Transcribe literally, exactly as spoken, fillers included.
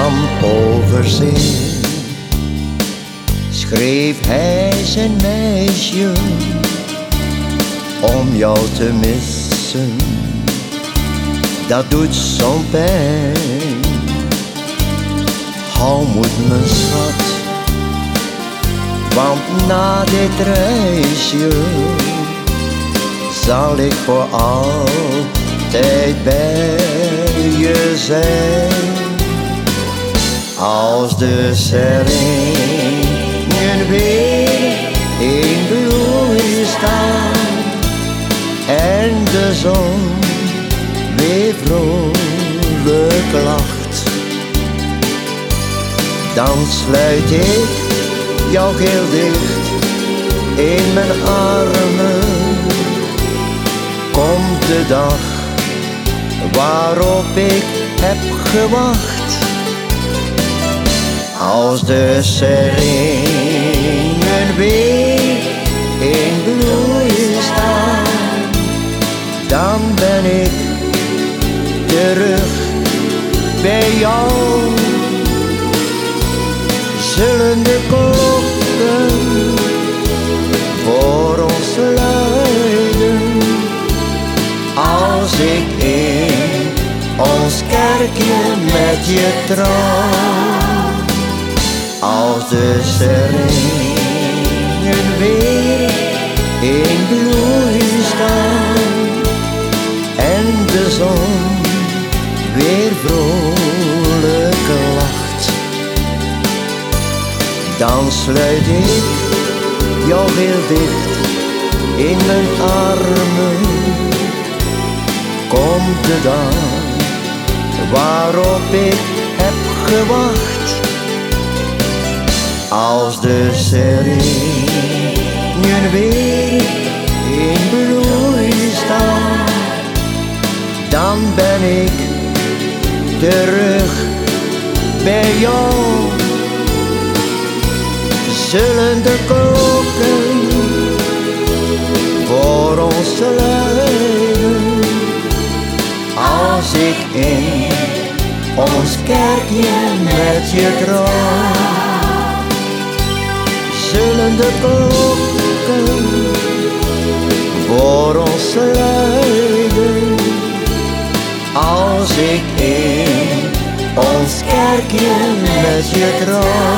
kwam over zee, schreef hij zijn meisje om jou te missen. Dat doet zo'n pijn. Hou moed mijn schat, want na dit reisje zal ik voor altijd bij je zijn. Als de seringen weer in bloei staan en de zon weer vrolijk lacht, dan sluit ik jou heel dicht in mijn armen. Komt de dag waarop ik heb gewacht. Als de seringen weer in bloei staan, dan ben ik terug bij jou. Zullen de klokken voor ons luiden, als ik in ons kerkje met je trouw. Als de seringen weer in bloei staan en de zon weer vrolijk lacht, dan sluit ik jou heel dicht in mijn armen. Komt de dag waarop ik heb gewacht. Als de seringen weer in bloei staan, dan ben ik terug bij jou. Zullen de klokken voor ons luiden, als ik in ons kerkje met je trouw. Zullen de klokken voor ons luiden, als ik in ons kerkje met je trouw.